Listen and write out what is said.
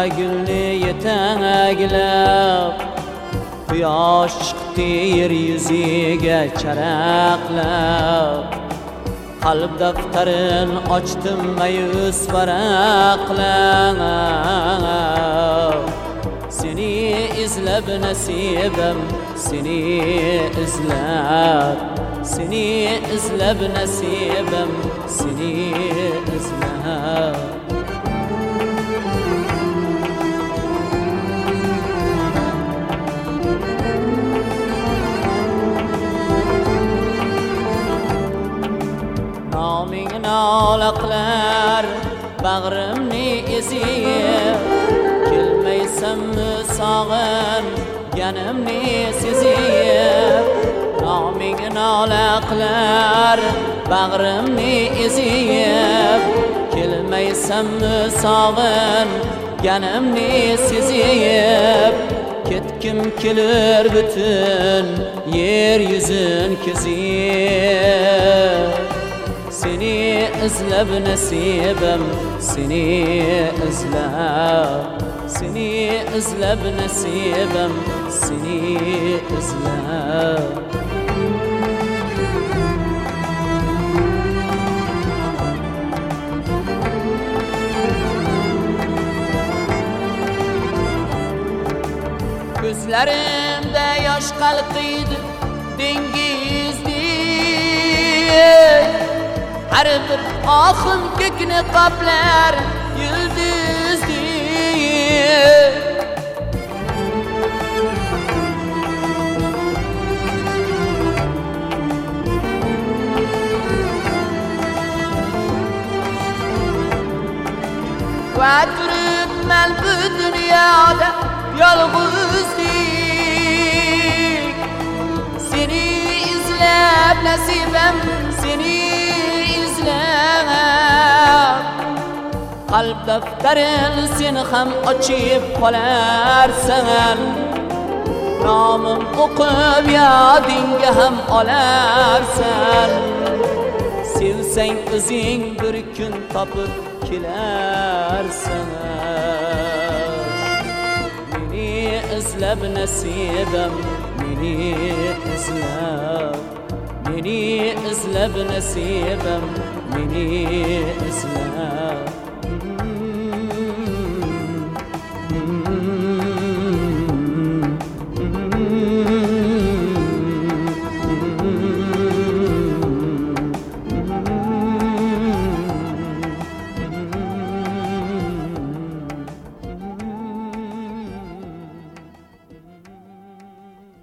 gülni yeteklep Quyosh chiqdi yer yuziga charaqlab Qalb daftarin ochdim mayus varaqlab Seni izlab nasibim seni izlab Seni izlab nasibim seni izlab Noming nolaqlar bag'rimni ezib Kelmaysanmi sog'in yanimni sezib Noming nolaqlar bag'rimni ezib Kelmaysanmi sog'in yanimni sezib Ketkim kelir bütün yer yuzin kezib Seni izlab nasibim seni izlab Seni izlab nasibim seni izlab Gözlerimde yaş qalqiydi dengizdek Her bir ahın kökünü kaplar yıldızdır Ve durup ben bu dünyada yalnızlık Seni izlep nasibim seni Qalb daftarin sen ham ochib qolarsan Nomim o'qib yodingga ham olarsan Sevsang o'zing bir kun topib kelarsan Meni izlab nasibim meni izlab Meni izlab nasibim meni izlab